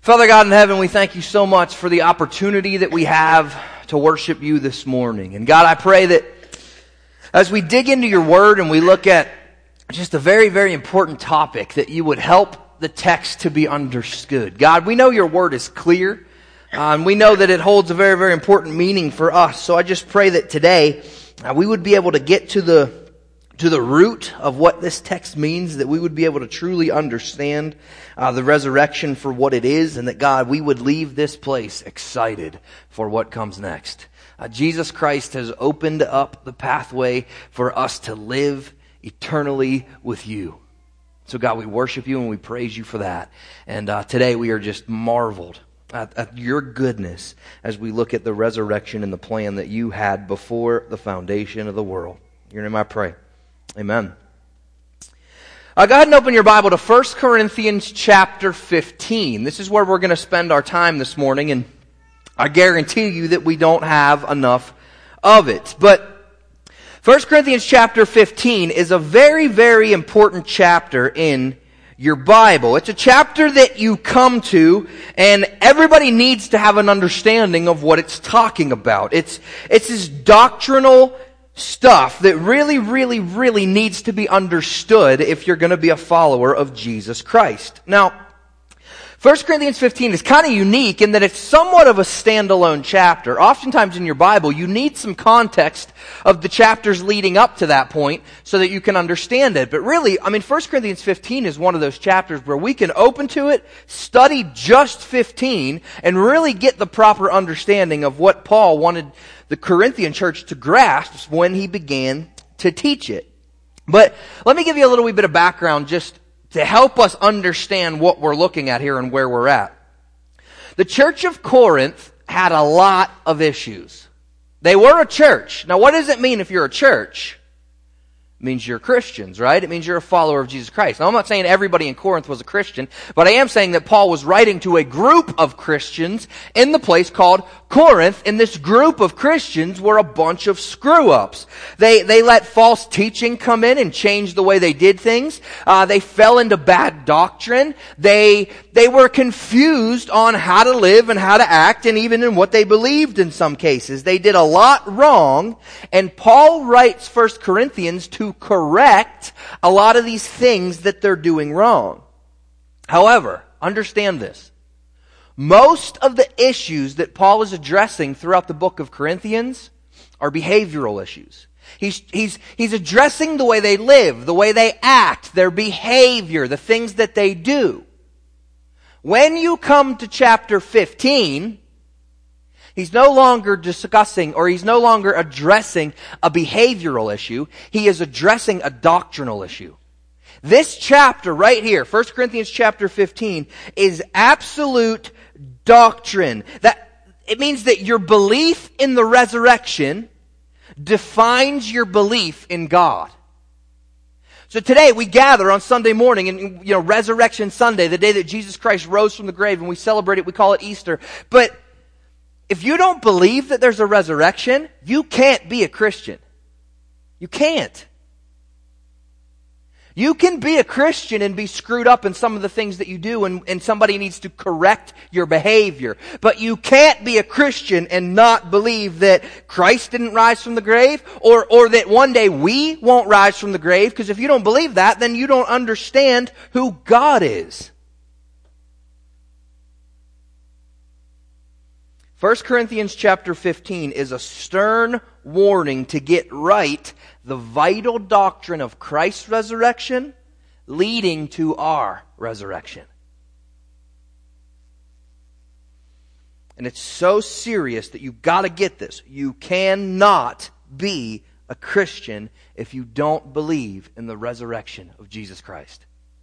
Father God in heaven, we thank you so much for the opportunity that we have to worship you this morning. And God, I pray that as we dig into your word and we look at just a very, very important topic, that you would help the text to be understood. God, we know your word is clear, and we know that it holds a very, very important meaning for us. So I just pray that today we would be able to get to the root of what this text means, that we would be able to truly understand the resurrection for what it is, and that, God, we would leave this place excited for what comes next. Jesus Christ has opened up the pathway for us to live eternally with you. So, God, we worship you and we praise you for that. And today we are just marveled at your goodness as we look at the resurrection and the plan that you had before the foundation of the world. In your name I pray. Amen. Go ahead and open your Bible to 1 Corinthians chapter 15. This is where we're going to spend our time this morning, and I guarantee you that we don't have enough of it. But 1 Corinthians chapter 15 is a very, very important chapter in your Bible. It's a chapter that you come to, and everybody needs to have an understanding of what it's talking about. It's this doctrinal stuff that really, really, really needs to be understood if you're going to be a follower of Jesus Christ. Now, 1 Corinthians 15 is kind of unique in that it's somewhat of a standalone chapter. Oftentimes in your Bible, you need some context of the chapters leading up to that point so that you can understand it. But really, 1 Corinthians 15 is one of those chapters where we can open to it, study just 15, and really get the proper understanding of what Paul wanted the Corinthian church to grasp when he began to teach it. But let me give you a little wee bit of background just to help us understand what we're looking at here and where we're at. The church of Corinth had a lot of issues. They were a church. Now, what does it mean if you're a church? It means you're Christians, right? It means you're a follower of Jesus Christ. Now, I'm not saying everybody in Corinth was a Christian, but I am saying that Paul was writing to a group of Christians in the place called Corinth, and this group of Christians were a bunch of screw-ups. They let false teaching come in and change the way they did things. They fell into bad doctrine. They were confused on how to live and how to act, and even in what they believed in some cases. They did a lot wrong, and Paul writes 1 Corinthians to correct a lot of these things that they're doing wrong. However, understand this. Most of the issues that Paul is addressing throughout the book of Corinthians are behavioral issues. He's addressing the way they live, the way they act, their behavior, the things that they do. When you come to chapter 15, he's no longer discussing, or he's no longer addressing a behavioral issue. He is addressing a doctrinal issue. This chapter right here, 1 Corinthians chapter 15, is absolute doctrine. It means that your belief in the resurrection defines your belief in God. So today we gather on Sunday morning, and Resurrection Sunday, the day that Jesus Christ rose from the grave, and we celebrate it, we call it Easter. But if you don't believe that there's a resurrection, you can't be a Christian. You can't. You can be a Christian and be screwed up in some of the things that you do, and somebody needs to correct your behavior. But you can't be a Christian and not believe that Christ didn't rise from the grave, or that one day we won't rise from the grave, because if you don't believe that, then you don't understand who God is. 1 Corinthians chapter 15 is a stern warning to get right the vital doctrine of Christ's resurrection leading to our resurrection. And it's so serious that you've got to get this. You cannot be a Christian if you don't believe in the resurrection of Jesus Christ.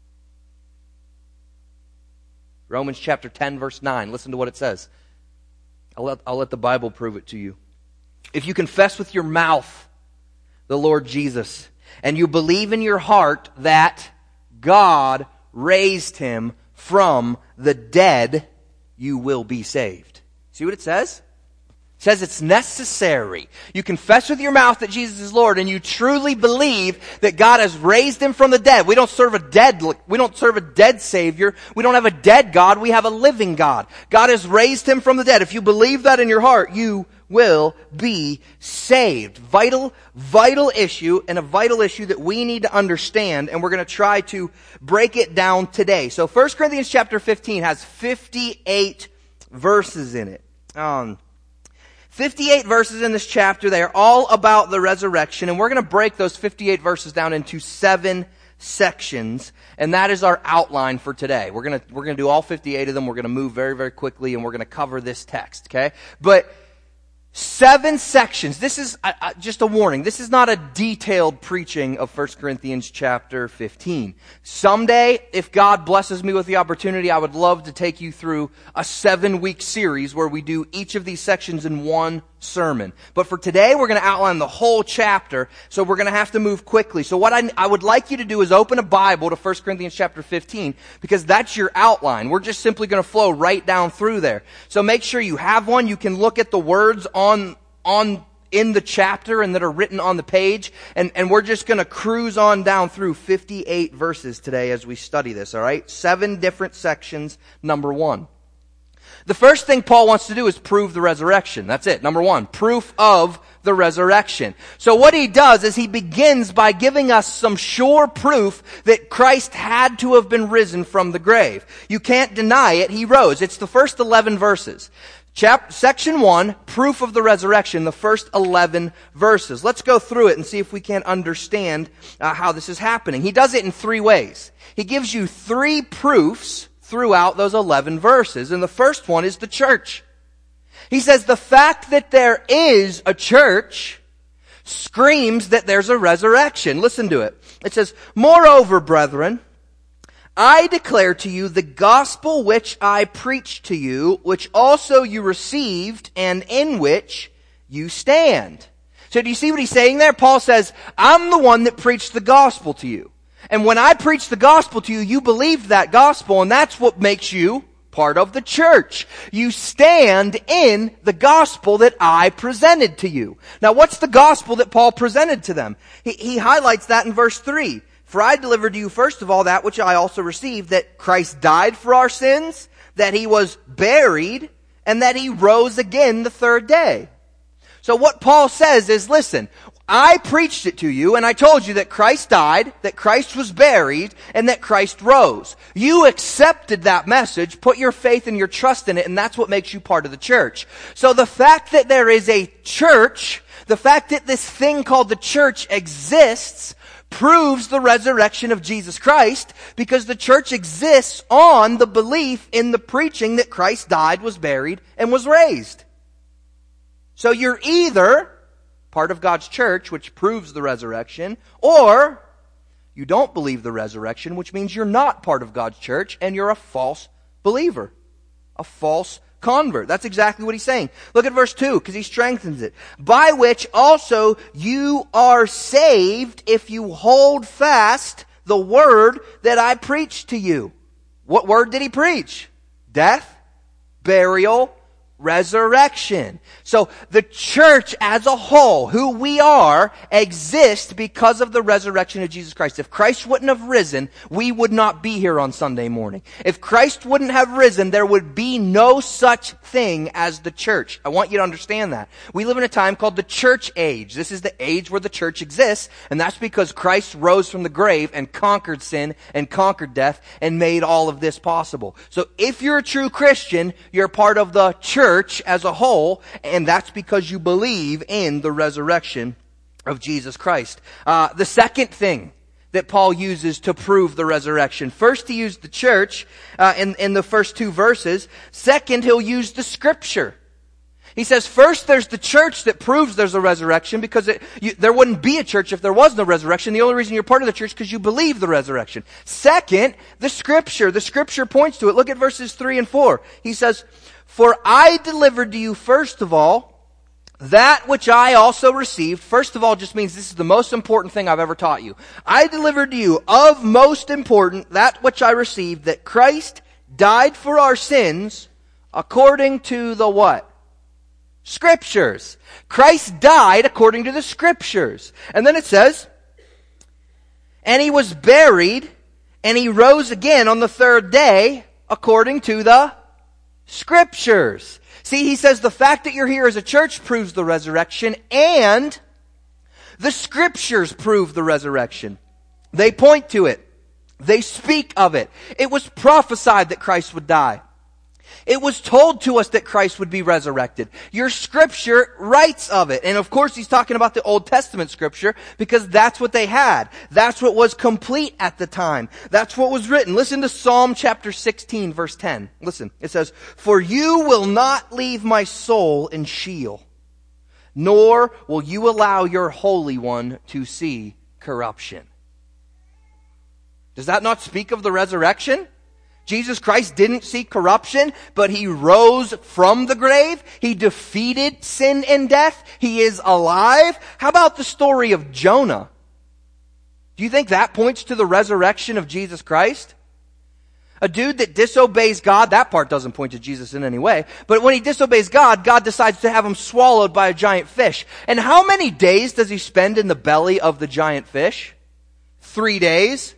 Romans chapter 10 verse 9. Listen to what it says. I'll let the Bible prove it to you. If you confess with your mouth the Lord Jesus, and you believe in your heart that God raised him from the dead, you will be saved. See what it says? It says it's necessary. You confess with your mouth that Jesus is Lord, and you truly believe that God has raised him from the dead. We don't serve a dead Savior. We don't have a dead God. We have a living God. God has raised him from the dead. If you believe that in your heart, you will be saved. Vital issue, and a vital issue that we need to understand, and we're going to try to break it down today. So 1 Corinthians chapter 15 has 58 verses in it. 58 verses in this chapter. They are all about the resurrection, and we're going to break those 58 verses down into 7 sections, and that is our outline for today. We're going to do all 58 of them. We're going to move very, very quickly, and we're going to cover this text, okay? But 7 sections. This is just a warning. This is not a detailed preaching of 1 Corinthians chapter 15. Someday, if God blesses me with the opportunity, I would love to take you through a 7-week series where we do each of these sections in one sermon. But for today, we're going to outline the whole chapter, so we're going to have to move quickly. So what I would like you to do is open a Bible to 1 Corinthians chapter 15, because that's your outline. We're just simply going to flow right down through there. So make sure you have one. You can look at the words in the chapter and that are written on the page, and we're just going to cruise on down through 58 verses today as we study this, all right? 7 different sections, number 1. The first thing Paul wants to do is prove the resurrection. That's it. Number 1, proof of the resurrection. So what he does is he begins by giving us some sure proof that Christ had to have been risen from the grave. You can't deny it. He rose. It's the first 11 verses. Section 1, proof of the resurrection, the first 11 verses. Let's go through it and see if we can understand how this is happening. He does it in 3 ways. He gives you 3 proofs throughout those 11 verses. And the first one is the church. He says the fact that there is a church screams that there's a resurrection. Listen to it. It says, "Moreover, brethren, I declare to you the gospel which I preached to you, which also you received, and in which you stand." So do you see what he's saying there? Paul says, I'm the one that preached the gospel to you. And when I preached the gospel to you, you believed that gospel, and that's what makes you part of the church. You stand in the gospel that I presented to you. Now, what's the gospel that Paul presented to them? He highlights that in verse 3. "For I delivered to you first of all that which I also received, that Christ died for our sins, that he was buried, and that he rose again the 3rd day." So what Paul says is, listen, I preached it to you, and I told you that Christ died, that Christ was buried, and that Christ rose. You accepted that message, put your faith and your trust in it, and that's what makes you part of the church. So the fact that there is a church, the fact that this thing called the church exists, proves the resurrection of Jesus Christ, because the church exists on the belief in the preaching that Christ died, was buried, and was raised. So you're either part of God's church, which proves the resurrection, or you don't believe the resurrection, which means you're not part of God's church, and you're a false believer, a false convert. That's exactly what he's saying. Look at verse 2, because he strengthens it. "By which also you are saved, if you hold fast the word that I preached to you." What word did he preach? Death, burial, resurrection. So the church as a whole, who we are, exists because of the resurrection of Jesus Christ. If Christ wouldn't have risen, we would not be here on Sunday morning. If Christ wouldn't have risen, there would be no such thing as the church. I want you to understand that. We live in a time called the church age. This is the age where the church exists, and that's because Christ rose from the grave and conquered sin and conquered death and made all of this possible. So if you're a true Christian, you're part of the church as a whole, and that's because you believe in the resurrection of Jesus Christ. The second thing that Paul uses to prove the resurrection. First, he used the church in the first 2 verses. Second, he'll use the scripture. He says, first, there's the church that proves there's a resurrection, because there wouldn't be a church if there was no resurrection. The only reason you're part of the church is because you believe the resurrection. Second, the scripture. The scripture points to it. Look at verses 3 and 4. He says, "For I delivered to you first of all that which I also received." First of all just means this is the most important thing I've ever taught you. "I delivered to you of most important that which I received, that Christ died for our sins according to the" what? Scriptures. Christ died according to the Scriptures. And then it says, and he was buried, and he rose again on the third day according to the Scriptures. See, he says the fact that you're here as a church proves the resurrection, and the Scriptures prove the resurrection. They point to it. They speak of it. It was prophesied that Christ would die. It was told to us that Christ would be resurrected. Your Scripture writes of it. And of course he's talking about the Old Testament Scripture because that's what they had. That's what was complete at the time. That's what was written. Listen to Psalm chapter 16 verse 10. Listen, it says, "For you will not leave my soul in Sheol, nor will you allow your Holy One to see corruption." Does that not speak of the resurrection? Jesus Christ didn't see corruption, but he rose from the grave. He defeated sin and death. He is alive. How about the story of Jonah? Do you think that points to the resurrection of Jesus Christ? A dude that disobeys God, that part doesn't point to Jesus in any way. But when he disobeys God, God decides to have him swallowed by a giant fish. And how many days does he spend in the belly of the giant fish? 3 days.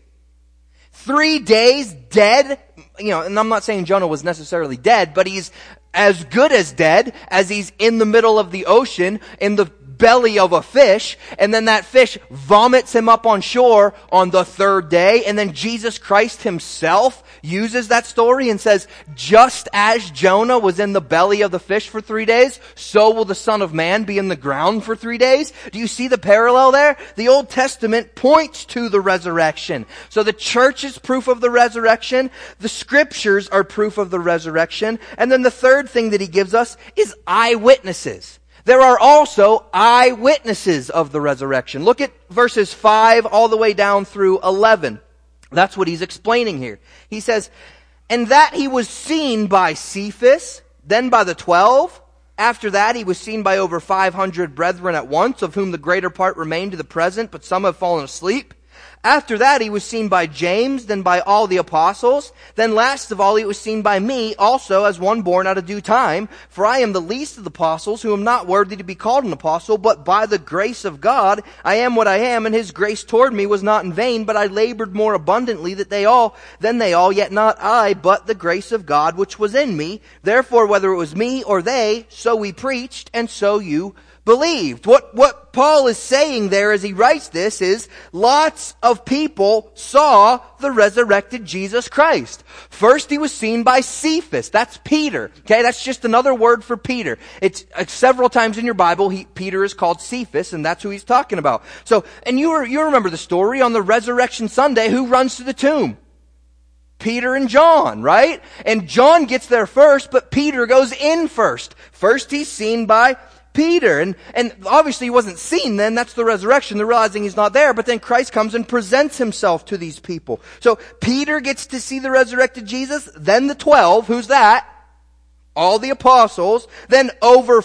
3 days dead. And I'm not saying Jonah was necessarily dead, but he's as good as dead as he's in the middle of the ocean, in the belly of a fish, and then that fish vomits him up on shore on the third day, and then Jesus Christ himself uses that story and says, just as Jonah was in the belly of the fish for 3 days, so will the Son of Man be in the ground for 3 days. Do you see the parallel there? The Old Testament points to the resurrection. So the church is proof of the resurrection, the Scriptures are proof of the resurrection, and then the third thing that he gives us is eyewitnesses. There are also eyewitnesses of the resurrection. Look at verses 5 all the way down through 11. That's what he's explaining here. He says, "And that he was seen by Cephas, then by the 12. After that he was seen by over 500 brethren at once, of whom the greater part remain to the present, but some have fallen asleep. After that he was seen by James, then by all the apostles. Then last of all he was seen by me also, as one born out of due time. For I am the least of the apostles, who am not worthy to be called an apostle, but by the grace of God I am what I am, and his grace toward me was not in vain, but I labored more abundantly than they all, yet not I, but the grace of God which was in me. Therefore whether it was me or they, so we preached, and so you believed." What Paul is saying there as he writes this is lots of people saw the resurrected Jesus Christ. First he was seen by Cephas. That's Peter. Okay, that's just another word for Peter. It's several times in your Bible Peter is called Cephas, and that's who he's talking about. So, and you remember the story on the resurrection Sunday, who runs to the tomb? Peter and John, right? And John gets there first, but Peter goes in first. First he's seen by Peter. And obviously he wasn't seen then. That's the resurrection. They're realizing he's not there. But then Christ comes and presents himself to these people. So Peter gets to see the resurrected Jesus. Then the 12. Who's that? All the apostles. Then over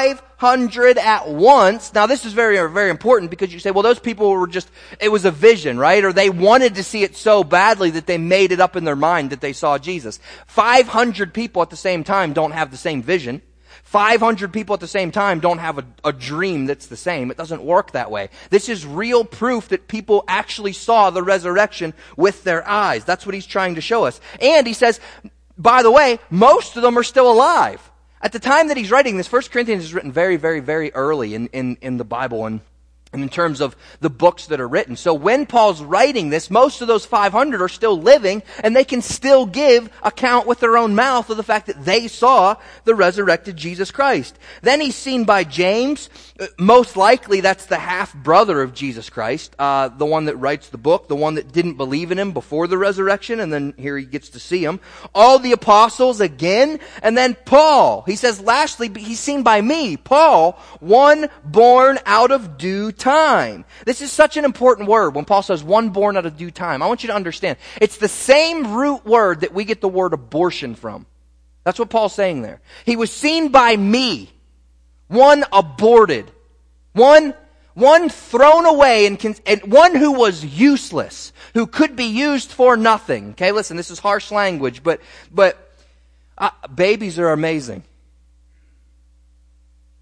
500 at once. Now this is very, very important because you say, well, those people were it was a vision, right? Or they wanted to see it so badly that they made it up in their mind that they saw Jesus. 500 people at the same time don't have the same vision. 500 people at the same time don't have a dream that's the same. It doesn't work that way. This is real proof that people actually saw the resurrection with their eyes. That's what he's trying to show us. And he says, by the way, most of them are still alive. At the time that he's writing this, 1 Corinthians is written very, very, very early in the Bible and in terms of the books that are written. So when Paul's writing this, most of those 500 are still living, and they can still give account with their own mouth of the fact that they saw the resurrected Jesus Christ. Then he's seen by James. Most likely that's the half-brother of Jesus Christ, the one that writes the book, the one that didn't believe in him before the resurrection, and then here he gets to see him. All the apostles again, and then Paul. He says lastly, he's seen by me, Paul, one born out of due time. This is such an important word when Paul says one born out of due time. I want you to understand. It's the same root word that we get the word abortion from. That's what Paul's saying there. He was seen by me. One aborted. One thrown away and one who was useless, who could be used for nothing. Okay, listen, this is harsh language, but babies are amazing.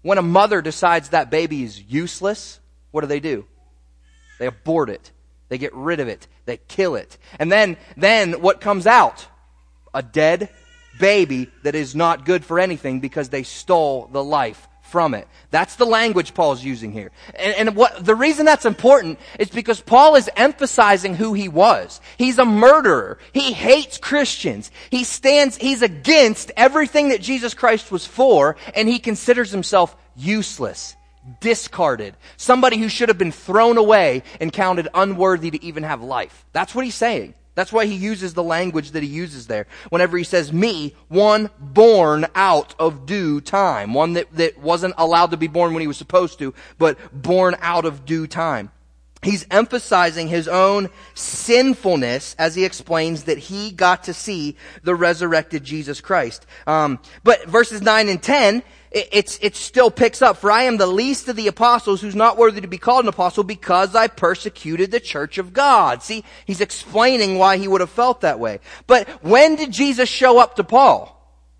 When a mother decides that baby is useless, what do? They abort it. They get rid of it. They kill it. And then what comes out? A dead baby that is not good for anything because they stole the life from it. That's the language Paul's using here. And the reason that's important is because Paul is emphasizing who he was. He's a murderer. He hates Christians. He's against everything that Jesus Christ was for, and he considers himself useless, discarded, somebody who should have been thrown away and counted unworthy to even have life. That's what he's saying. That's why he uses the language that he uses there. Whenever he says, me, one born out of due time. One that wasn't allowed to be born when he was supposed to, but born out of due time. He's emphasizing his own sinfulness as he explains that he got to see the resurrected Jesus Christ. But verses 9 and 10, it still picks up. For I am the least of the apostles who's not worthy to be called an apostle because I persecuted the church of God. See, he's explaining why he would have felt that way. But when did Jesus show up to Paul?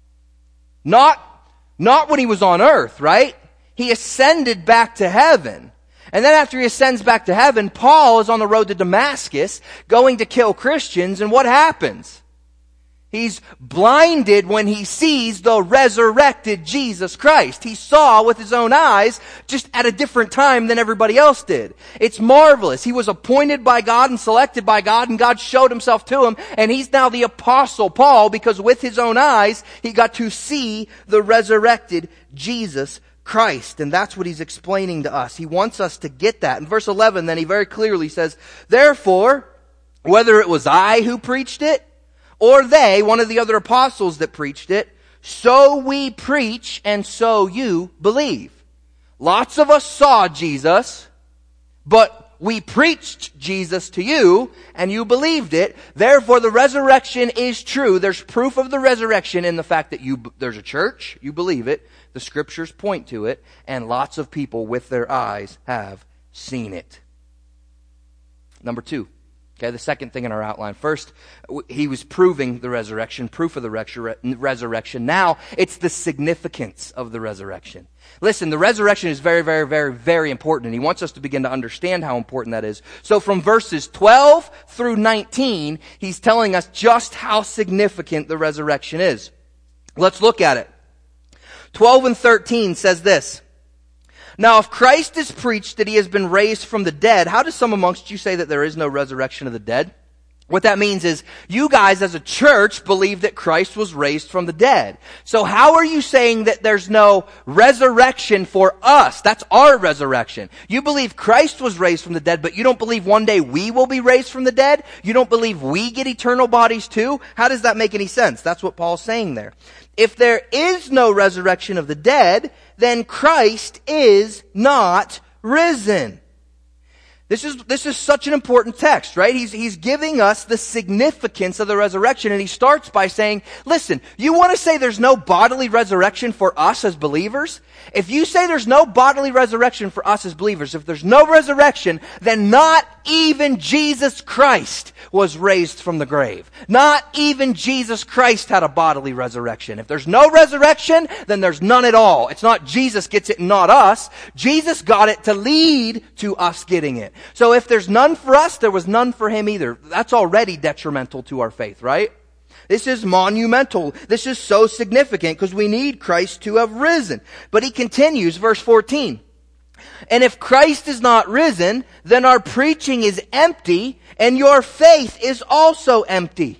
Not when he was on earth, right? He ascended back to heaven. And then after he ascends back to heaven, Paul is on the road to Damascus going to kill Christians. And what happens? He's blinded when he sees the resurrected Jesus Christ. He saw with his own eyes just at a different time than everybody else did. It's marvelous. He was appointed by God and selected by God, and God showed himself to him, and he's now the Apostle Paul because with his own eyes he got to see the resurrected Jesus Christ. And that's what he's explaining to us. He wants us to get that. In verse 11 then he very clearly says, therefore, whether it was I who preached it, or they, one of the other apostles that preached it, so we preach and so you believe. Lots of us saw Jesus, but we preached Jesus to you and you believed it. Therefore the resurrection is true. There's proof of the resurrection in the fact that there's a church, you believe it, the scriptures point to it, and lots of people with their eyes have seen it. Number 2. Okay, the second thing in our outline. First, he was proving the resurrection, proof of the resurrection. Now, it's the significance of the resurrection. Listen, the resurrection is very, very, very, very important, and he wants us to begin to understand how important that is. So from verses 12 through 19, he's telling us just how significant the resurrection is. Let's look at it. 12 and 13 says this. Now, if Christ is preached that he has been raised from the dead, how does some amongst you say that there is no resurrection of the dead? What that means is you guys as a church believe that Christ was raised from the dead. So how are you saying that there's no resurrection for us? That's our resurrection. You believe Christ was raised from the dead, but you don't believe one day we will be raised from the dead? You don't believe we get eternal bodies too? How does that make any sense? That's what Paul's saying there. If there is no resurrection of the dead, then Christ is not risen. This is such an important text, right? He's giving us the significance of the resurrection, and he starts by saying, listen, you want to say there's no bodily resurrection for us as believers? If you say there's no bodily resurrection for us as believers, if there's no resurrection, then not even Jesus Christ was raised from the grave. Not even Jesus Christ had a bodily resurrection. If there's no resurrection, then there's none at all. It's not Jesus gets it and not us. Jesus got it to lead to us getting it. So if there's none for us, there was none for him either. That's already detrimental to our faith, right? This is monumental. This is so significant because we need Christ to have risen. But he continues, verse 14. And if Christ is not risen, then our preaching is empty and your faith is also empty.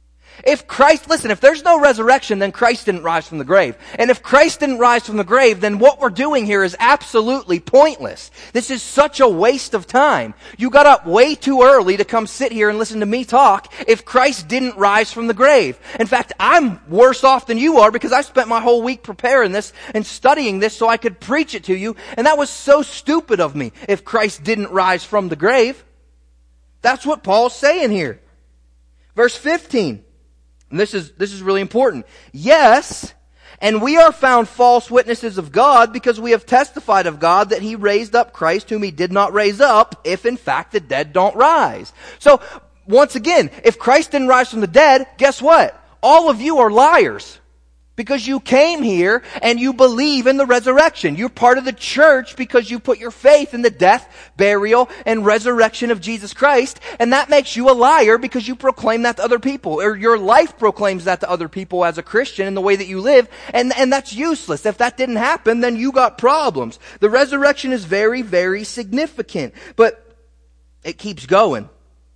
If there's no resurrection, then Christ didn't rise from the grave. And if Christ didn't rise from the grave, then what we're doing here is absolutely pointless. This is such a waste of time. You got up way too early to come sit here and listen to me talk if Christ didn't rise from the grave. In fact, I'm worse off than you are because I spent my whole week preparing this and studying this so I could preach it to you. And that was so stupid of me if Christ didn't rise from the grave. That's what Paul's saying here. Verse 15. And this is really important. Yes, and we are found false witnesses of God because we have testified of God that he raised up Christ whom he did not raise up, if in fact the dead don't rise. So, once again, if Christ didn't rise from the dead, guess what? All of you are liars. Because you came here and you believe in the resurrection. You're part of the church because you put your faith in the death, burial, and resurrection of Jesus Christ. And that makes you a liar because you proclaim that to other people. Or your life proclaims that to other people as a Christian in the way that you live. And that's useless. If that didn't happen, then you got problems. The resurrection is very, very significant. But it keeps going.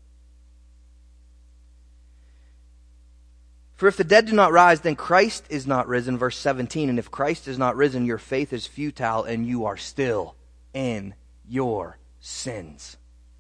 For if the dead do not rise, then Christ is not risen. Verse 17, and if Christ is not risen, your faith is futile and you are still in your sins.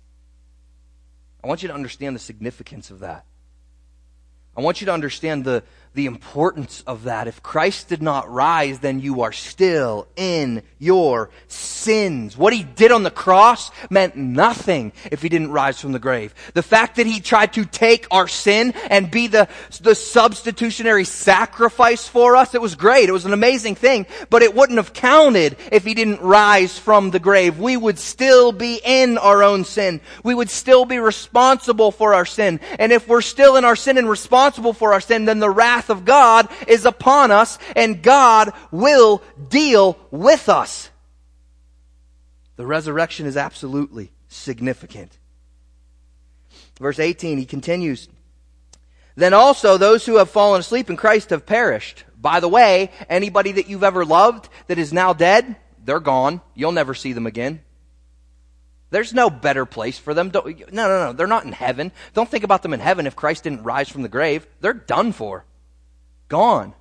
I want you to understand the significance of that. I want you to understand the importance of that. If Christ did not rise, then you are still in your sins. What he did on the cross meant nothing if he didn't rise from the grave. The fact that he tried to take our sin and be the substitutionary sacrifice for us, it was great. It was an amazing thing, but it wouldn't have counted if he didn't rise from the grave. We would still be in our own sin. We would still be responsible for our sin. And if we're still in our sin and responsible for our sin, then the wrath of God is upon us, and God will deal with us. The resurrection is absolutely significant. Verse 18, he continues, then also those who have fallen asleep in Christ have perished. By the way, anybody that you've ever loved that is now dead, they're gone. You'll never see them again. There's no better place for them. No. They're not in heaven. Don't think about them in heaven if Christ didn't rise from the grave. They're done for. Gone.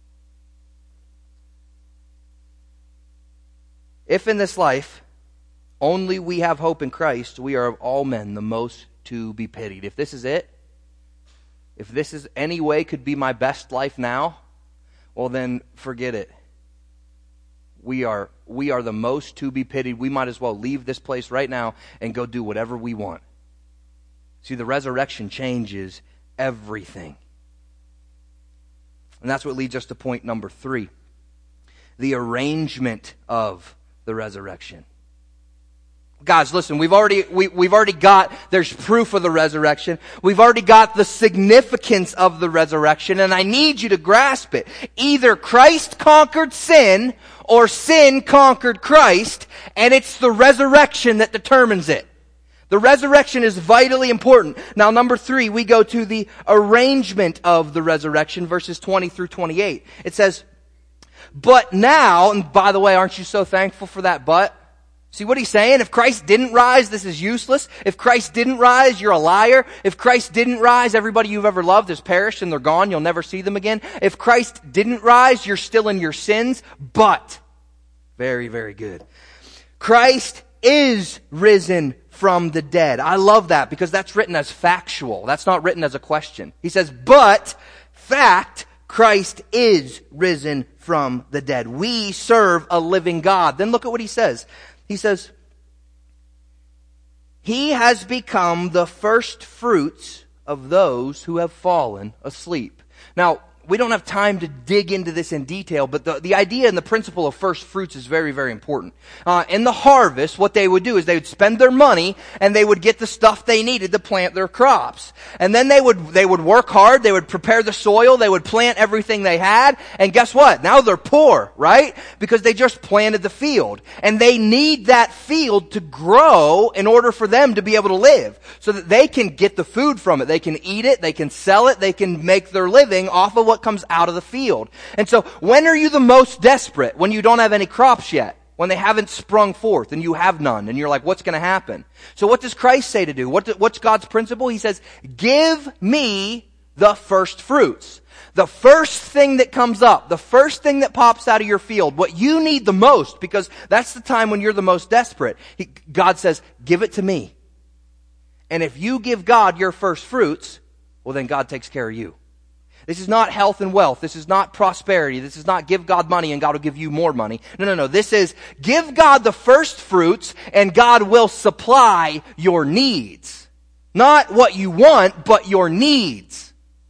If in this life only we have hope in Christ, we are of all men the most to be pitied. If this is it, if this is any way could be my best life now, well then forget it. We are the most to be pitied. We might as well leave this place right now and go do whatever we want. See, the resurrection changes everything. And that's what leads us to point number 3. The arrangement of the resurrection. Guys, listen, we've already got, there's proof of the resurrection. We've already got the significance of the resurrection, and I need you to grasp it. Either Christ conquered sin, or sin conquered Christ, and it's the resurrection that determines it. The resurrection is vitally important. Now, number 3, we go to the arrangement of the resurrection, verses 20 through 28. It says, but now, and by the way, aren't you so thankful for that but? See what he's saying? If Christ didn't rise, this is useless. If Christ didn't rise, you're a liar. If Christ didn't rise, everybody you've ever loved has perished and they're gone. You'll never see them again. If Christ didn't rise, you're still in your sins. But, very, very good. Christ is risen from the dead. I love that because that's written as factual. That's not written as a question. He says, but, fact, Christ is risen from the dead. We serve a living God. Then look at what he says. He says, he has become the first fruits of those who have fallen asleep. Now, we don't have time to dig into this in detail, but the idea and the principle of first fruits is very, very important. In the harvest, what they would do is they would spend their money and they would get the stuff they needed to plant their crops. And then they would work hard, they would prepare the soil, they would plant everything they had, and guess what? Now they're poor, right? Because they just planted the field. And they need that field to grow in order for them to be able to live. So that they can get the food from it. They can eat it, they can sell it, they can make their living off of what comes out of the field. And so when are you the most desperate? When you don't have any crops yet. When they haven't sprung forth and you have none. And you're like, what's going to happen? So what does Christ say to do? What's God's principle? He says, give me the first fruits. The first thing that comes up, the first thing that pops out of your field, what you need the most, because that's the time when you're the most desperate. God says, give it to me. And if you give God your first fruits, well then God takes care of you. This is not health and wealth. This is not prosperity. This is not give God money and God will give you more money. No. This is give God the first fruits and God will supply your needs. Not what you want, but your needs.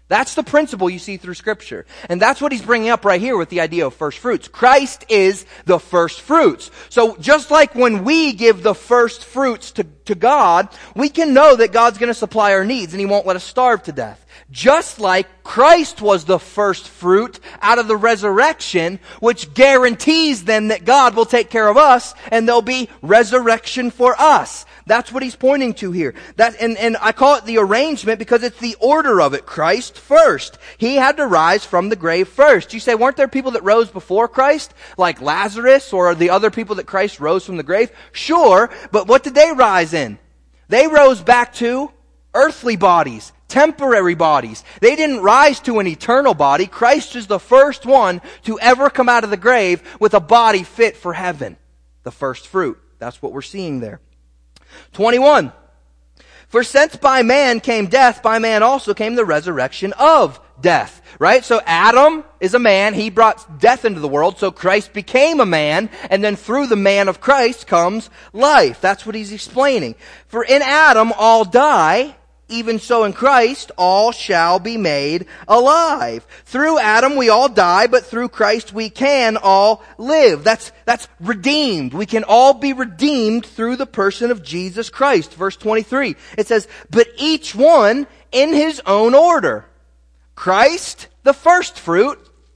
That's the principle you see through Scripture. And that's what he's bringing up right here with the idea of first fruits. Christ is the first fruits. So just like when we give the first fruits to God, we can know that God's going to supply our needs and he won't let us starve to death. Just like Christ was the first fruit out of the resurrection, which guarantees then that God will take care of us and there'll be resurrection for us. That's what he's pointing to here. And I call it the arrangement because it's the order of it. Christ first. He had to rise from the grave first. You say, weren't there people that rose before Christ? Like Lazarus or the other people that Christ rose from the grave? Sure, but what did they rise in? They rose back to earthly bodies, temporary bodies. They didn't rise to an eternal body. Christ is the first one to ever come out of the grave with a body fit for heaven. The first fruit. That's what we're seeing there. 21. For since by man came death, by man also came the resurrection of death. Right? So Adam is a man. He brought death into the world. So Christ became a man. And then through the man of Christ comes life. That's what he's explaining. For in Adam all die. Even so in Christ, all shall be made alive. Through Adam we all die, but through Christ we can all live. That's redeemed. We can all be redeemed through the person of Jesus Christ. Verse 23, it says, but each one in his own order. Christ, the first fruit.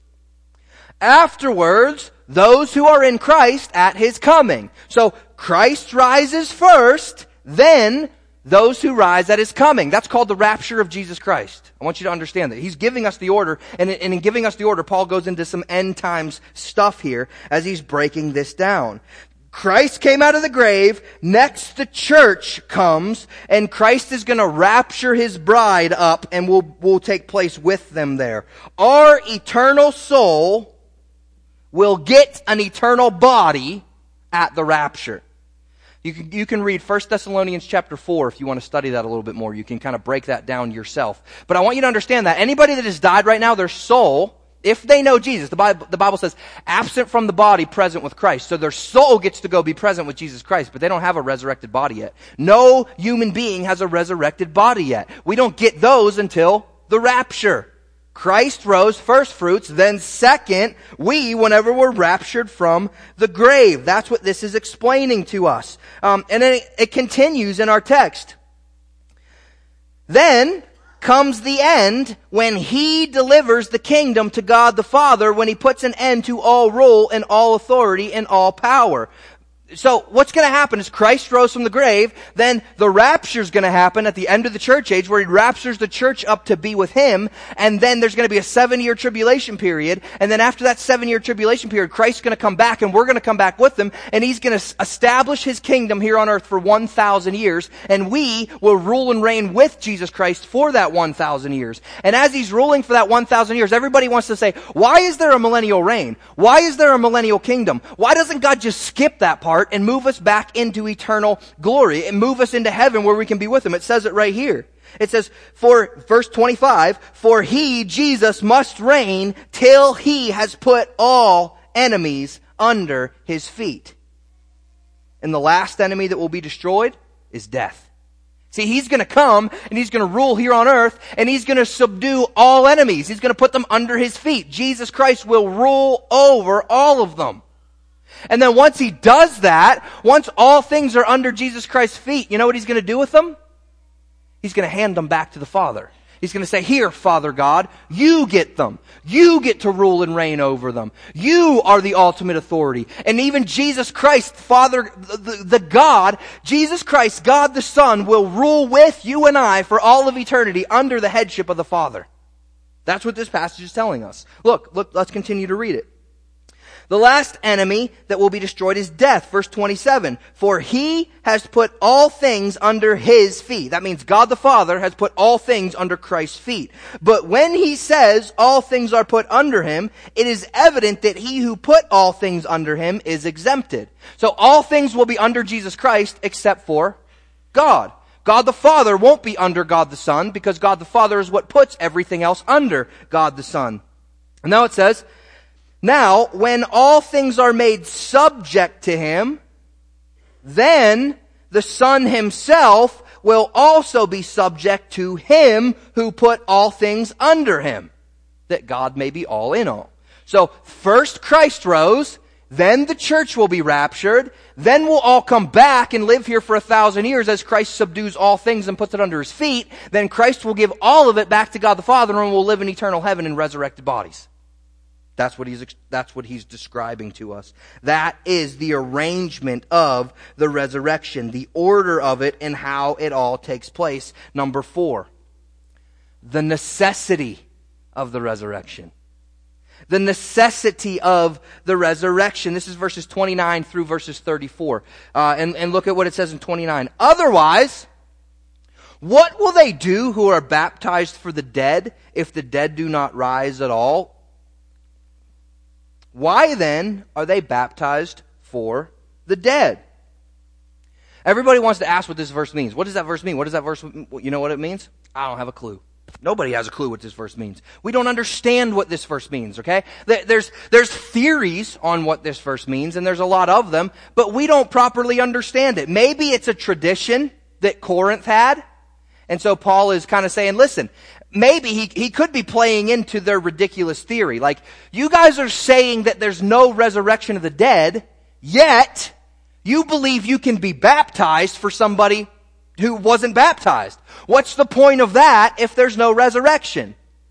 Afterwards, those who are in Christ at his coming. So Christ rises first, then those who rise at his coming. That's called the rapture of Jesus Christ. I want you to understand that. He's giving us the order, and in giving us the order, Paul goes into some end times stuff here as he's breaking this down. Christ came out of the grave, next the church comes, and Christ is going to rapture his bride up, and will take place with them there. Our eternal soul will get an eternal body at the rapture. You can read 1 Thessalonians chapter 4 if you want to study that a little bit more. You can kind of break that down yourself. But I want you to understand that anybody that has died right now, their soul, if they know Jesus, the Bible says, absent from the body, present with Christ. So their soul gets to go be present with Jesus Christ, but they don't have a resurrected body yet. No human being has a resurrected body yet. We don't get those until the rapture. Christ rose first fruits, then second, we, whenever we're raptured from the grave. That's what this is explaining to us. And then it continues in our text. Then comes the end when he delivers the kingdom to God the Father, when he puts an end to all rule and all authority and all power. So what's going to happen is Christ rose from the grave, then the rapture is going to happen at the end of the church age where he raptures the church up to be with him, and then there's going to be a 7-year tribulation period, and then after that 7-year tribulation period, Christ's going to come back and we're going to come back with him, and he's going to establish his kingdom here on earth for 1,000 years, and we will rule and reign with Jesus Christ for that 1,000 years. And as he's ruling for that 1,000 years, everybody wants to say, why is there a millennial reign? Why is there a millennial kingdom? Why doesn't God just skip that part and move us back into eternal glory and move us into heaven where we can be with him? It says it right here. It says, for verse 25, for he, Jesus, must reign till he has put all enemies under his feet. And the last enemy that will be destroyed is death. See, he's going to come and he's going to rule here on earth and he's going to subdue all enemies. He's going to put them under his feet. Jesus Christ will rule over all of them. And then once he does that, once all things are under Jesus Christ's feet, you know what he's going to do with them? He's going to hand them back to the Father. He's going to say, here, Father God, you get them. You get to rule and reign over them. You are the ultimate authority. And even Jesus Christ, Father, the God, Jesus Christ, God the Son, will rule with you and I for all of eternity under the headship of the Father. That's what this passage is telling us. Look, let's continue to read it. The last enemy that will be destroyed is death. Verse 27. For he has put all things under his feet. That means God the Father has put all things under Christ's feet. But when he says all things are put under him, it is evident that he who put all things under him is exempted. So all things will be under Jesus Christ except for God. God the Father won't be under God the Son because God the Father is what puts everything else under God the Son. And now it says, now, when all things are made subject to him, then the Son himself will also be subject to him who put all things under him, that God may be all in all. So first Christ rose, then the church will be raptured, then we'll all come back and live here for 1,000 years as Christ subdues all things and puts it under his feet. Then Christ will give all of it back to God the Father and we'll live in eternal heaven in resurrected bodies. That's what he's describing to us. That is the arrangement of the resurrection, the order of it and how it all takes place. Number 4, the necessity of the resurrection. The necessity of the resurrection. This is verses 29 through verses 34. And look at what it says in 29. Otherwise, what will they do who are baptized for the dead if the dead do not rise at all? Why then are they baptized for the dead? Everybody wants to ask what this verse means. What does that verse mean? What does that verse, you know what it means? I don't have a clue. Nobody has a clue what this verse means. We don't understand what this verse means, okay? There's theories on what this verse means, and there's a lot of them, but we don't properly understand it. Maybe it's a tradition that Corinth had, and so Paul is kind of saying, listen, maybe he could be playing into their ridiculous theory. Like, you guys are saying that there's no resurrection of the dead, yet you believe you can be baptized for somebody who wasn't baptized. What's the point of that if there's no resurrection?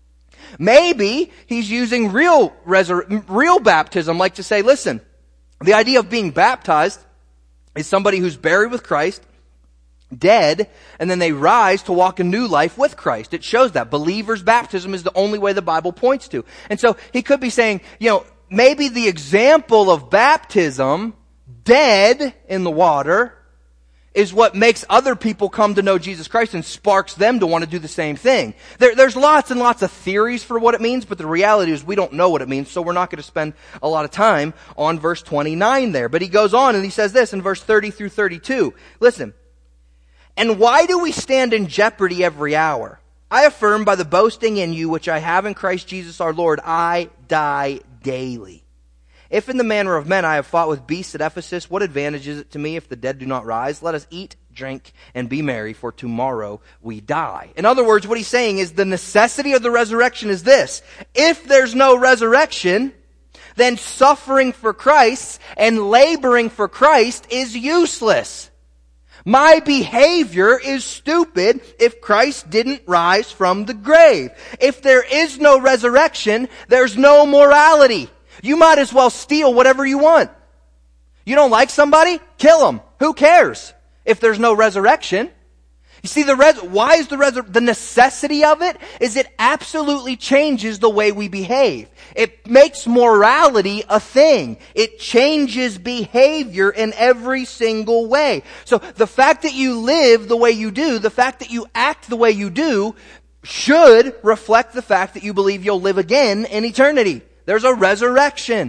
Maybe he's using real baptism, like to say, listen, the idea of being baptized is somebody who's buried with Christ, dead, and then they rise to walk a new life with Christ. It shows that. Believer's baptism is the only way the Bible points to. And so he could be saying, maybe the example of baptism, dead in the water, is what makes other people come to know Jesus Christ and sparks them to want to do the same thing. There's lots and lots of theories for what it means, but the reality is we don't know what it means, so we're not going to spend a lot of time on verse 29 there. But he goes on and he says this in verse 30 through 32. Listen. And why do we stand in jeopardy every hour? I affirm by the boasting in you which I have in Christ Jesus our Lord, I die daily. If in the manner of men I have fought with beasts at Ephesus, what advantage is it to me if the dead do not rise? Let us eat, drink, and be merry, for tomorrow we die. In other words, what he's saying is the necessity of the resurrection is this. If there's no resurrection, then suffering for Christ and laboring for Christ is useless. My behavior is stupid if Christ didn't rise from the grave. If there is no resurrection, there's no morality. You might as well steal whatever you want. You don't like somebody? Kill them. Who cares if there's no resurrection? You see, why is the necessity of it is it absolutely changes the way we behave. It makes morality a thing. It changes behavior in every single way. So the fact that you live the way you do, the fact that you act the way you do, should reflect the fact that you believe you'll live again in eternity. There's a resurrection.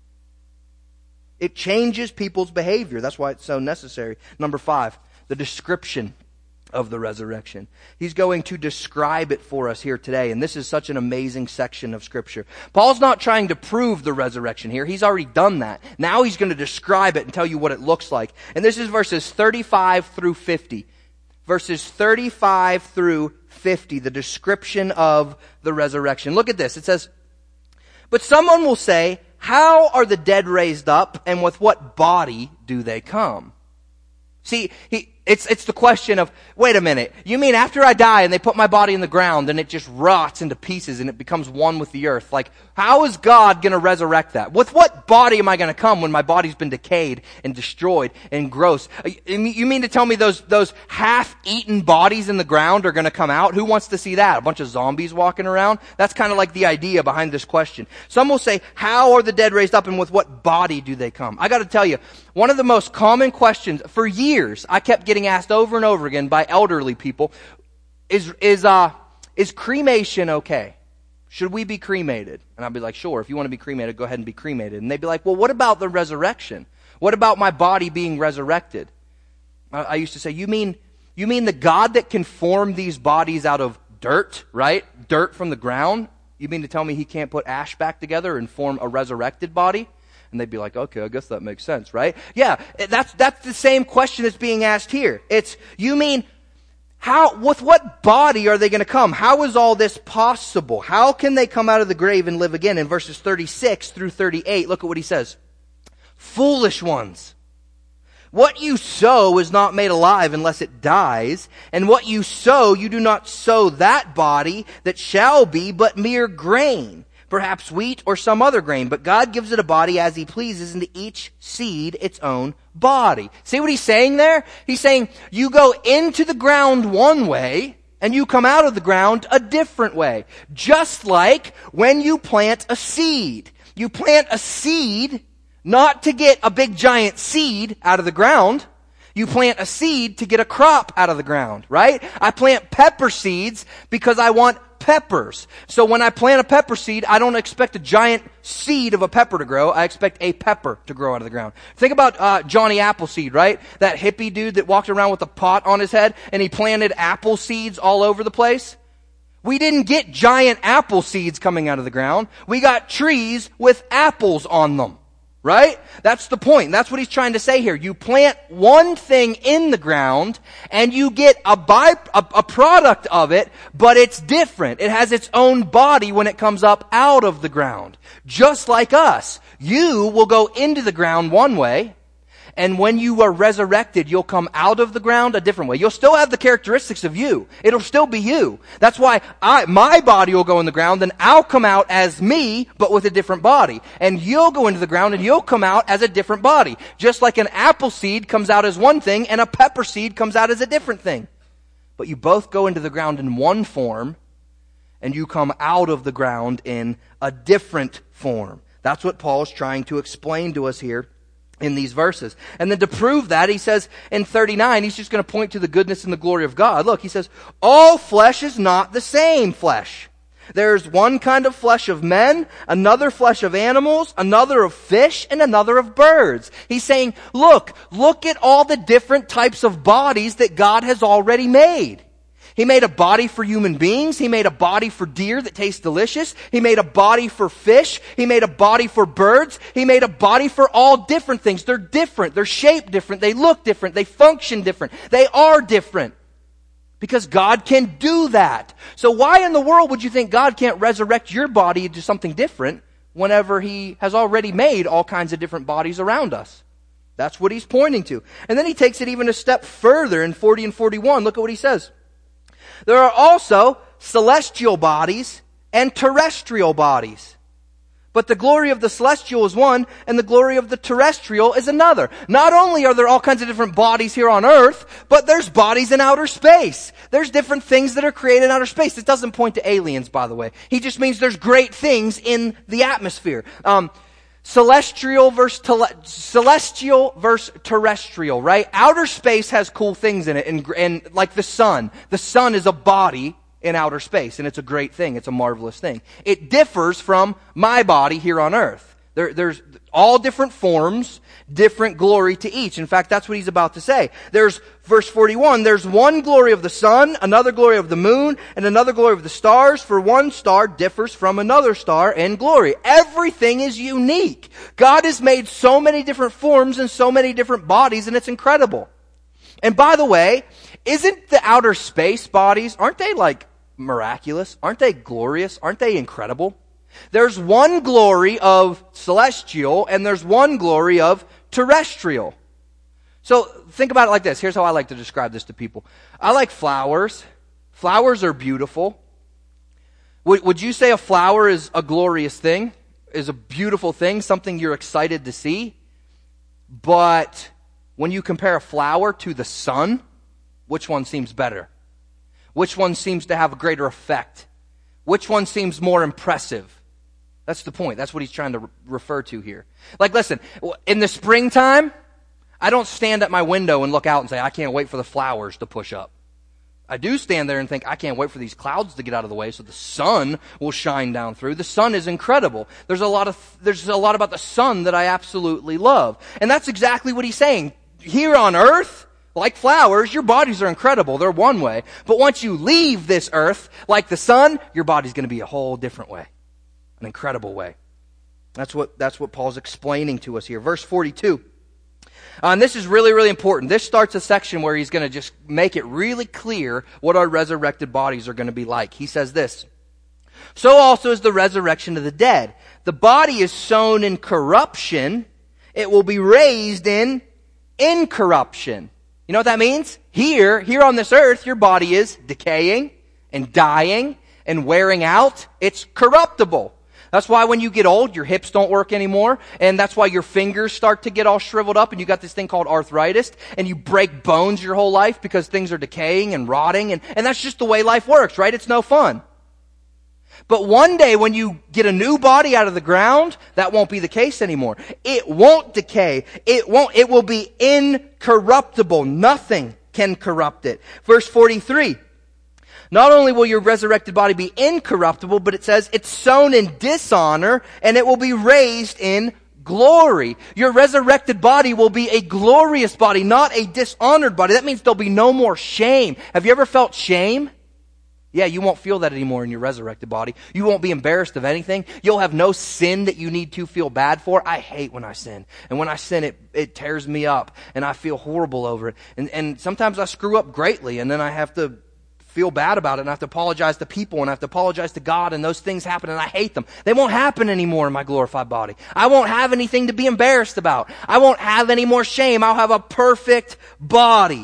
It changes people's behavior. That's why it's so necessary. Number 5, the description of the resurrection. He's going to describe it for us here today, and this is such an amazing section of Scripture. Paul's not trying to prove the resurrection here. He's already done that. Now he's going to describe it and tell you what it looks like. And this is verses 35 through 50. Verses 35 through 50, the description of the resurrection. Look at this. It says, but someone will say, how are the dead raised up, and with what body do they come? See, it's the question of, wait a minute, you mean after I die and they put my body in the ground and it just rots into pieces and it becomes one with the earth? Like, how is God going to resurrect that? With what body am I going to come when my body's been decayed and destroyed and gross? You mean to tell me those half-eaten bodies in the ground are going to come out? Who wants to see that? A bunch of zombies walking around? That's kind of like the idea behind this question. Some will say, how are the dead raised up, and with what body do they come? I got to tell you, one of the most common questions for years I kept getting asked over and over again by elderly people is cremation okay? Should we be cremated? And I'd be like, sure, if you want to be cremated, go ahead and be cremated. And they'd be like, well, what about the resurrection? What about my body being resurrected? I used to say, you mean the God that can form these bodies out of dirt, right? Dirt from the ground? You mean to tell me he can't put ash back together and form a resurrected body? And they'd be like, okay, I guess that makes sense, right? Yeah, that's the same question that's being asked here. It's, you mean with what body are they going to come? How is all this possible? How can they come out of the grave and live again? In verses 36 through 38, look at what he says. Foolish ones. What you sow is not made alive unless it dies, and what you sow, you do not sow that body that shall be, but mere grain, perhaps wheat or some other grain. But God gives it a body as he pleases, and to each seed its own body. See what he's saying there? He's saying you go into the ground one way, and you come out of the ground a different way. Just like when you plant a seed. You plant a seed not to get a big giant seed out of the ground. You plant a seed to get a crop out of the ground, right? I plant pepper seeds because I want peppers. So when I plant a pepper seed, I don't expect a giant seed of a pepper to grow. I expect a pepper to grow out of the ground. Think about Johnny Appleseed, right? That hippie dude that walked around with a pot on his head and he planted apple seeds all over the place. We didn't get giant apple seeds coming out of the ground. We got trees with apples on them. Right? That's the point. That's what he's trying to say here. You plant one thing in the ground and you get a product of it, but it's different. It has its own body when it comes up out of the ground. Just like us. You will go into the ground one way, and when you are resurrected, you'll come out of the ground a different way. You'll still have the characteristics of you. It'll still be you. That's why my body will go in the ground, and I'll come out as me, but with a different body. And you'll go into the ground, and you'll come out as a different body. Just like an apple seed comes out as one thing, and a pepper seed comes out as a different thing. But you both go into the ground in one form, and you come out of the ground in a different form. That's what Paul's trying to explain to us here in these verses. And then to prove that, he says in 39, he's just going to point to the goodness and the glory of God. Look, he says, all flesh is not the same flesh. There's one kind of flesh of men, another flesh of animals, another of fish, and another of birds. He's saying, look at all the different types of bodies that God has already made. He made a body for human beings. He made a body for deer that tastes delicious. He made a body for fish. He made a body for birds. He made a body for all different things. They're different. They're shaped different. They look different. They function different. They are different. Because God can do that. So why in the world would you think God can't resurrect your body into something different whenever he has already made all kinds of different bodies around us? That's what he's pointing to. And then he takes it even a step further in 40 and 41. Look at what he says. There are also celestial bodies and terrestrial bodies. But the glory of the celestial is one, and the glory of the terrestrial is another. Not only are there all kinds of different bodies here on earth, but there's bodies in outer space. There's different things that are created in outer space. It doesn't point to aliens, by the way. He just means there's great things in the atmosphere. Celestial versus terrestrial, right? Outer space has cool things in it, and like the sun. The sun is a body in outer space, and it's a great thing. It's a marvelous thing. It differs from my body here on earth. There's all different forms, different glory to each. In fact, that's what he's about to say. There's verse 41, there's one glory of the sun, another glory of the moon, and another glory of the stars, for one star differs from another star in glory. Everything is unique. God has made so many different forms and so many different bodies, and it's incredible. And by the way, isn't the outer space bodies, aren't they like miraculous? Aren't they glorious? Aren't they incredible? There's one glory of celestial and there's one glory of terrestrial. So think about it like this. Here's how I like to describe this to people. I like flowers. Flowers are beautiful. Would you say a flower is a glorious thing? Is a beautiful thing, something you're excited to see? But when you compare a flower to the sun, which one seems better? Which one seems to have a greater effect? Which one seems more impressive? That's the point. That's what he's trying to refer to here. Like, listen, in the springtime, I don't stand at my window and look out and say, I can't wait for the flowers to push up. I do stand there and think, I can't wait for these clouds to get out of the way so the sun will shine down through. The sun is incredible. There's a lot about the sun that I absolutely love. And that's exactly what he's saying. Here on earth, like flowers, your bodies are incredible. They're one way. But once you leave this earth, like the sun, your body's going to be a whole different way. An incredible way. That's what Paul's explaining to us here. Verse 42. And this is really, really important. This starts a section where he's going to just make it really clear what our resurrected bodies are going to be like. He says this, "So also is the resurrection of the dead. The body is sown in corruption. It will be raised in incorruption." You know what that means? Here on this earth, your body is decaying and dying and wearing out. It's corruptible. That's why when you get old, your hips don't work anymore. And that's why your fingers start to get all shriveled up and you got this thing called arthritis. And you break bones your whole life because things are decaying and rotting. And that's just the way life works, right? It's no fun. But one day when you get a new body out of the ground, that won't be the case anymore. It won't decay. It will be incorruptible. Nothing can corrupt it. Verse 43. Not only will your resurrected body be incorruptible, but it says it's sown in dishonor and it will be raised in glory. Your resurrected body will be a glorious body, not a dishonored body. That means there'll be no more shame. Have you ever felt shame? Yeah, you won't feel that anymore in your resurrected body. You won't be embarrassed of anything. You'll have no sin that you need to feel bad for. I hate when I sin. And when I sin, it tears me up and I feel horrible over it. And sometimes I screw up greatly and then I have to feel bad about it and I have to apologize to people and I have to apologize to God and those things happen and I hate them. They won't happen anymore in my glorified body. I won't have anything to be embarrassed about. I won't have any more shame. I'll have a perfect body.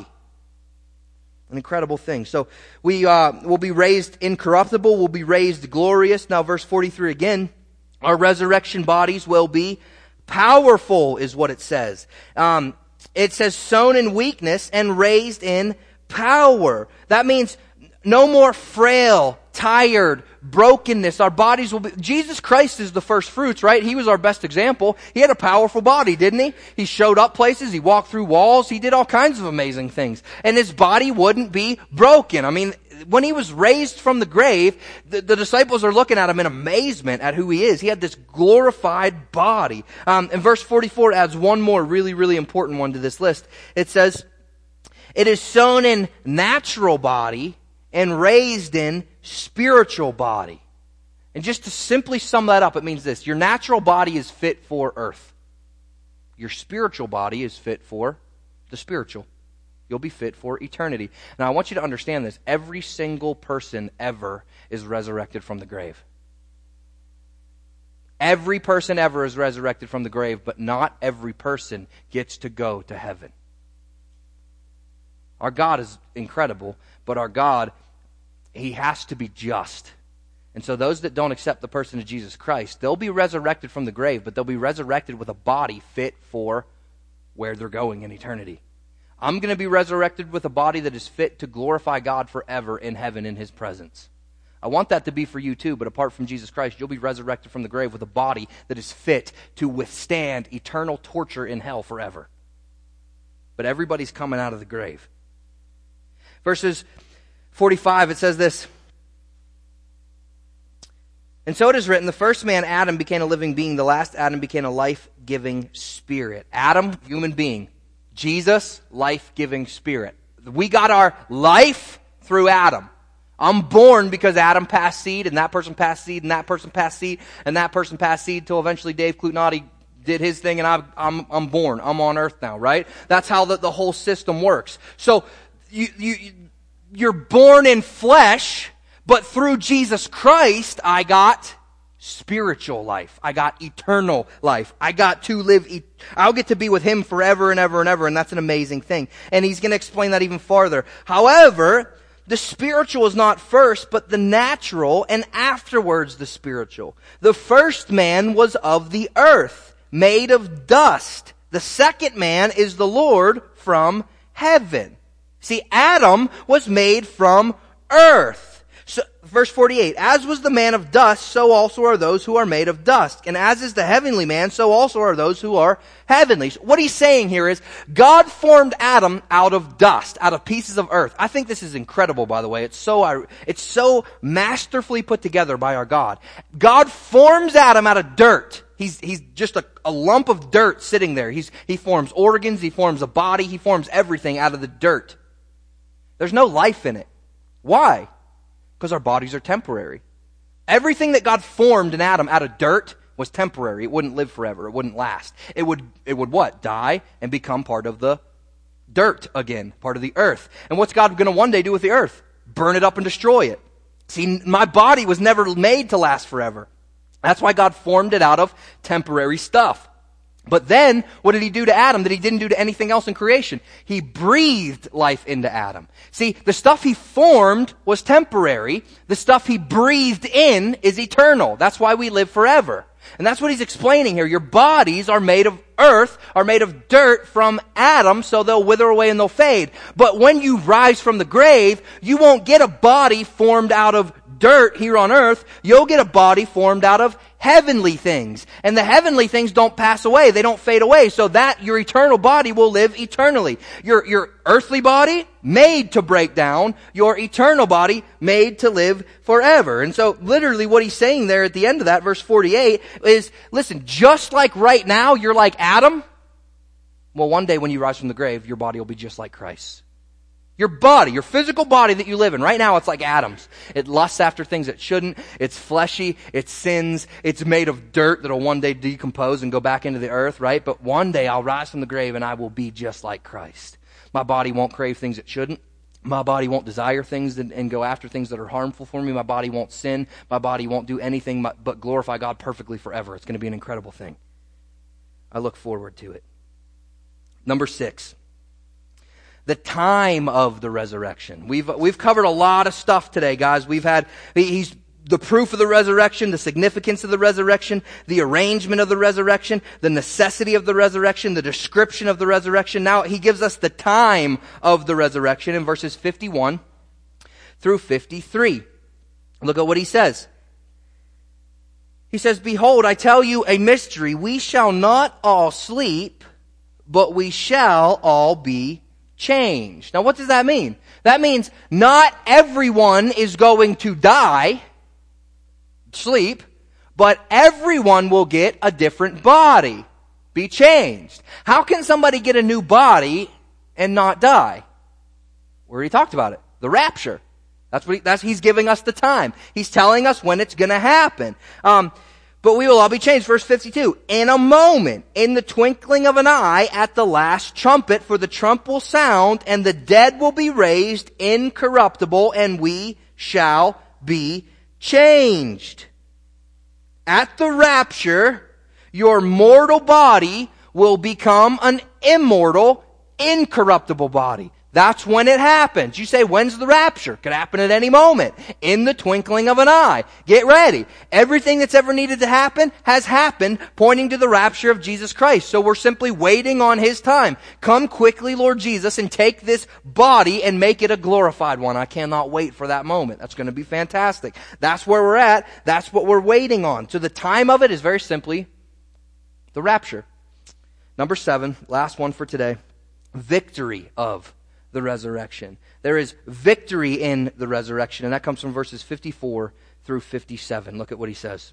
An incredible thing. So we will be raised incorruptible, we'll be raised glorious. Now verse 43 again, our resurrection bodies will be powerful is what it says. It says sown in weakness and raised in power. That means no more frail, tired, brokenness. Our bodies will be... Jesus Christ is the first fruits, right? He was our best example. He had a powerful body, didn't he? He showed up places. He walked through walls. He did all kinds of amazing things. And his body wouldn't be broken. I mean, when he was raised from the grave, the disciples are looking at him in amazement at who he is. He had this glorified body. And verse 44 adds one more really, really important one to this list. It says, it is sown in natural body and raised in spiritual body. And just to simply sum that up, it means this. Your natural body is fit for earth. Your spiritual body is fit for the spiritual. You'll be fit for eternity. Now I want you to understand this. Every single person ever is resurrected from the grave. Every person ever is resurrected from the grave, but not every person gets to go to heaven. Our God is incredible, but our God, He has to be just. And so those that don't accept the person of Jesus Christ, they'll be resurrected from the grave, but they'll be resurrected with a body fit for where they're going in eternity. I'm going to be resurrected with a body that is fit to glorify God forever in heaven in His presence. I want that to be for you too, but apart from Jesus Christ, you'll be resurrected from the grave with a body that is fit to withstand eternal torture in hell forever. But everybody's coming out of the grave. Verses 45, it says this. And so it is written, the first man, Adam, became a living being. The last Adam became a life-giving spirit. Adam, human being. Jesus, life-giving spirit. We got our life through Adam. I'm born because Adam passed seed, and that person passed seed, and that person passed seed, and that person passed seed, until eventually Dave Clutnati did his thing, and I'm born. I'm on earth now, right? That's how the whole system works. So you're born in flesh, but through Jesus Christ, I got spiritual life. I got eternal life. I got to live, I'll get to be with Him forever and ever and ever, and that's an amazing thing. And he's going to explain that even farther. However, the spiritual is not first, but the natural, and afterwards the spiritual. The first man was of the earth, made of dust. The second man is the Lord from heaven. See, Adam was made from earth. So, verse 48, as was the man of dust, so also are those who are made of dust. And as is the heavenly man, so also are those who are heavenly. So what he's saying here is, God formed Adam out of dust, out of pieces of earth. I think this is incredible, by the way. It's so masterfully put together by our God. God forms Adam out of dirt. He's just a lump of dirt sitting there. He forms organs, he forms a body, he forms everything out of the dirt. There's no life in it. Why? Because our bodies are temporary. Everything that God formed in Adam out of dirt was temporary. It wouldn't live forever. It wouldn't last. It would what? Die and become part of the dirt again, part of the earth. And what's God going to one day do with the earth? Burn it up and destroy it. See, my body was never made to last forever. That's why God formed it out of temporary stuff. But then, what did he do to Adam that he didn't do to anything else in creation? He breathed life into Adam. See, the stuff he formed was temporary. The stuff he breathed in is eternal. That's why we live forever. And that's what he's explaining here. Your bodies are made of earth, are made of dirt from Adam, so they'll wither away and they'll fade. But when you rise from the grave, you won't get a body formed out of dirt here on earth. You'll get a body formed out of heavenly things. And the heavenly things don't pass away. They don't fade away. So that your eternal body will live eternally. Your earthly body, made to break down. Your eternal body, made to live forever. And so literally what he's saying there at the end of that, verse 48, is, listen, just like right now you're like Adam, well, one day when you rise from the grave, your body will be just like Christ. Your body, your physical body that you live in, right now it's like Adam's. It lusts after things it shouldn't. It's fleshy. It sins. It's made of dirt that'll one day decompose and go back into the earth, right? But one day I'll rise from the grave and I will be just like Christ. My body won't crave things it shouldn't. My body won't desire things and go after things that are harmful for me. My body won't sin. My body won't do anything but glorify God perfectly forever. It's going to be an incredible thing. I look forward to it. Number 6. The time of the resurrection. We've covered a lot of stuff today, guys. He's the proof of the resurrection, the significance of the resurrection, the arrangement of the resurrection, the necessity of the resurrection, the description of the resurrection. Now he gives us the time of the resurrection in verses 51 through 53. Look at what he says. He says, "Behold, I tell you a mystery. We shall not all sleep, but we shall all be changed." Now, what does that mean? That means not everyone is going to die, sleep, but everyone will get a different body, be changed. How can somebody get a new body and not die? We already talked about it. The rapture. He's giving us the time. He's telling us when it's going to happen. But we will all be changed. Verse 52, "In a moment, in the twinkling of an eye, at the last trumpet, for the trump will sound, and the dead will be raised incorruptible, and we shall be changed." At the rapture, your mortal body will become an immortal, incorruptible body. That's when it happens. You say, when's the rapture? Could happen at any moment. In the twinkling of an eye. Get ready. Everything that's ever needed to happen has happened, pointing to the rapture of Jesus Christ. So we're simply waiting on His time. Come quickly, Lord Jesus, and take this body and make it a glorified one. I cannot wait for that moment. That's going to be fantastic. That's where we're at. That's what we're waiting on. So the time of it is very simply the rapture. Number 7, last one for today. Victory of the resurrection. There is victory in the resurrection, and that comes from verses 54 through 57. Look at what he says.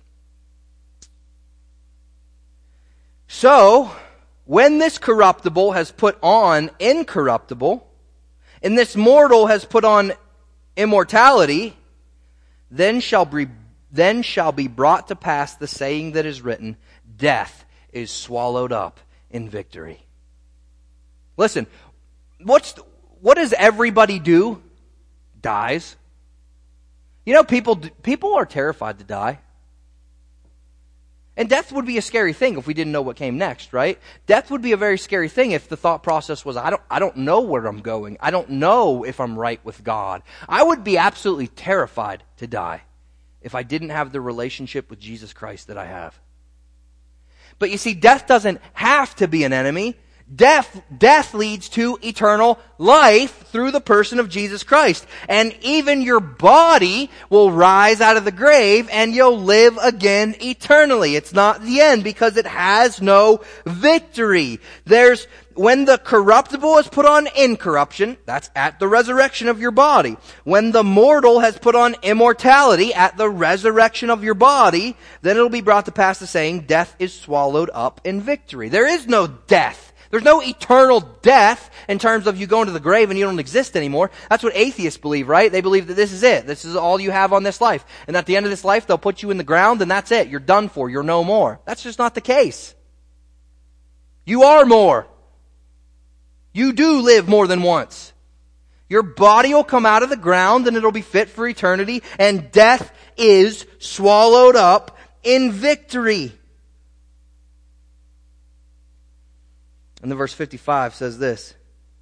"So, when this corruptible has put on incorruptible, and this mortal has put on immortality, then shall be brought to pass the saying that is written, death is swallowed up in victory." Listen, what does everybody do? Dies. You know, people are terrified to die. And death would be a scary thing if we didn't know what came next, right? Death would be a very scary thing if the thought process was, I don't know where I'm going. I don't know if I'm right with God. I would be absolutely terrified to die if I didn't have the relationship with Jesus Christ that I have. But you see, death doesn't have to be an enemy. Death leads to eternal life through the person of Jesus Christ. And even your body will rise out of the grave and you'll live again eternally. It's not the end because it has no victory. When the corruptible has put on incorruption, that's at the resurrection of your body. When the mortal has put on immortality at the resurrection of your body, then it'll be brought to pass the saying, death is swallowed up in victory. There is no death. There's no eternal death in terms of you go into the grave and you don't exist anymore. That's what atheists believe, right? They believe that this is it. This is all you have on this life. And at the end of this life, they'll put you in the ground and that's it. You're done for. You're no more. That's just not the case. You are more. You do live more than once. Your body will come out of the ground and it'll be fit for eternity, and death is swallowed up in victory. And then verse 55 says this: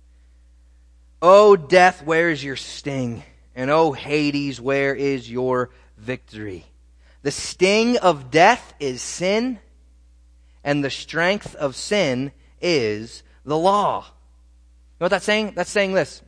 "O death, where is your sting? And O Hades, where is your victory? The sting of death is sin, and the strength of sin is the law." You know what that's saying? That's saying this: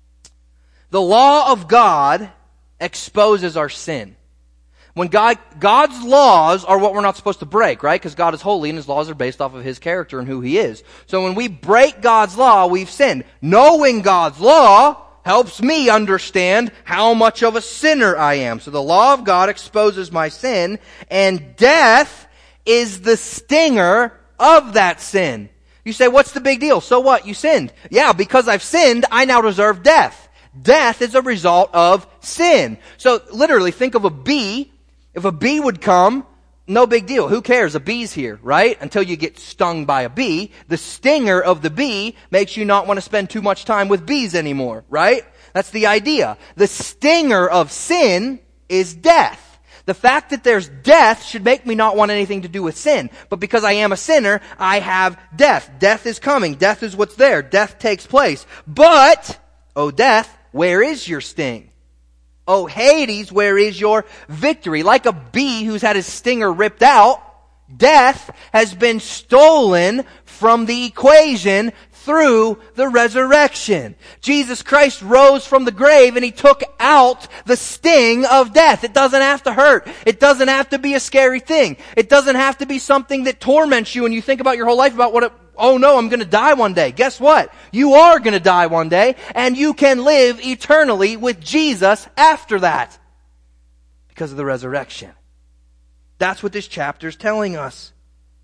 the law of God exposes our sin. When God's laws are what we're not supposed to break, right? Because God is holy and His laws are based off of His character and who He is. So when we break God's law, we've sinned. Knowing God's law helps me understand how much of a sinner I am. So the law of God exposes my sin, and death is the stinger of that sin. You say, what's the big deal? So what? You sinned. Yeah, because I've sinned, I now deserve death. Death is a result of sin. So literally, think of a bee. If a bee would come, no big deal. Who cares? A bee's here, right? Until you get stung by a bee. The stinger of the bee makes you not want to spend too much time with bees anymore, right? That's the idea. The stinger of sin is death. The fact that there's death should make me not want anything to do with sin. But because I am a sinner, I have death. Death is coming. Death is what's there. Death takes place. But, O death, where is your sting? O Hades, where is your victory? Like a bee who's had his stinger ripped out, death has been stolen from the equation through the resurrection. Jesus Christ rose from the grave and He took out the sting of death. It doesn't have to hurt. It doesn't have to be a scary thing. It doesn't have to be something that torments you and you think about your whole life about oh no, I'm going to die one day. Guess what? You are going to die one day, and you can live eternally with Jesus after that because of the resurrection. That's what this chapter is telling us.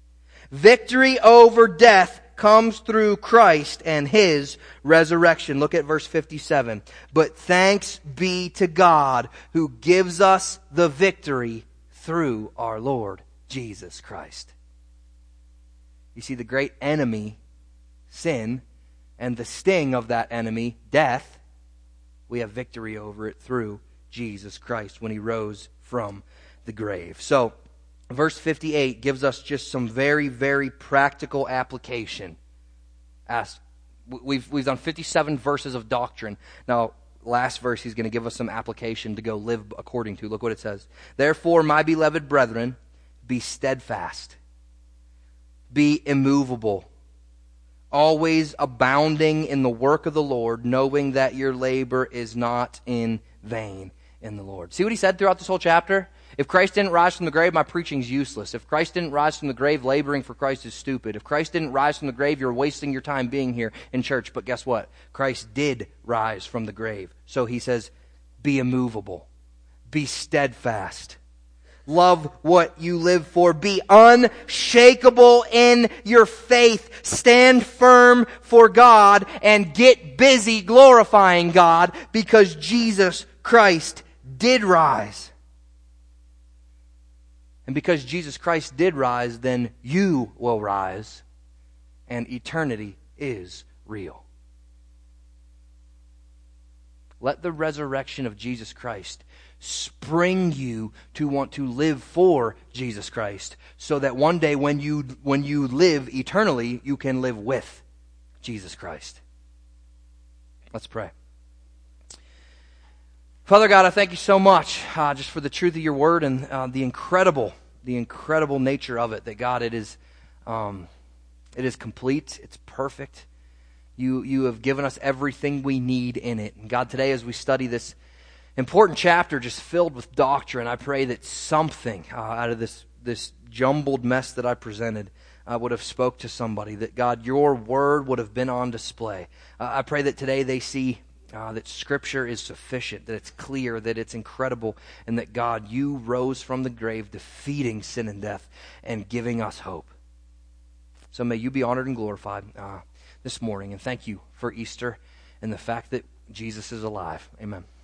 Victory over death comes through Christ and His resurrection. Look at verse 57. "But thanks be to God who gives us the victory through our Lord Jesus Christ." You see, the great enemy, sin, and the sting of that enemy, death, we have victory over it through Jesus Christ when He rose from the grave. So, verse 58 gives us just some very, very practical application. We've done 57 verses of doctrine. Now, last verse, he's going to give us some application to go live according to. Look what it says. "Therefore, my beloved brethren, be steadfast. Be immovable, always abounding in the work of the Lord, knowing that your labor is not in vain in the Lord." See what he said throughout this whole chapter? If Christ didn't rise from the grave, my preaching's useless. If Christ didn't rise from the grave, laboring for Christ is stupid. If Christ didn't rise from the grave, you're wasting your time being here in church. But guess what? Christ did rise from the grave. So he says, be immovable. Be steadfast. Love what you live for. Be unshakable in your faith. Stand firm for God and get busy glorifying God because Jesus Christ did rise. And because Jesus Christ did rise, then you will rise, and eternity is real. Let the resurrection of Jesus Christ spring you to want to live for Jesus Christ, so that one day when you live eternally, you can live with Jesus Christ. Let's pray. Father God, I thank you so much just for the truth of your word and the incredible nature of it. That God, it is complete. It's perfect. You have given us everything we need in it. And God, today as we study this important chapter just filled with doctrine, I pray that something out of this jumbled mess that I presented would have spoke to somebody. That God, your word would have been on display. I pray that today they see that Scripture is sufficient, that it's clear, that it's incredible, and that God, you rose from the grave, defeating sin and death and giving us hope. So may you be honored and glorified this morning. And thank you for Easter and the fact that Jesus is alive. Amen.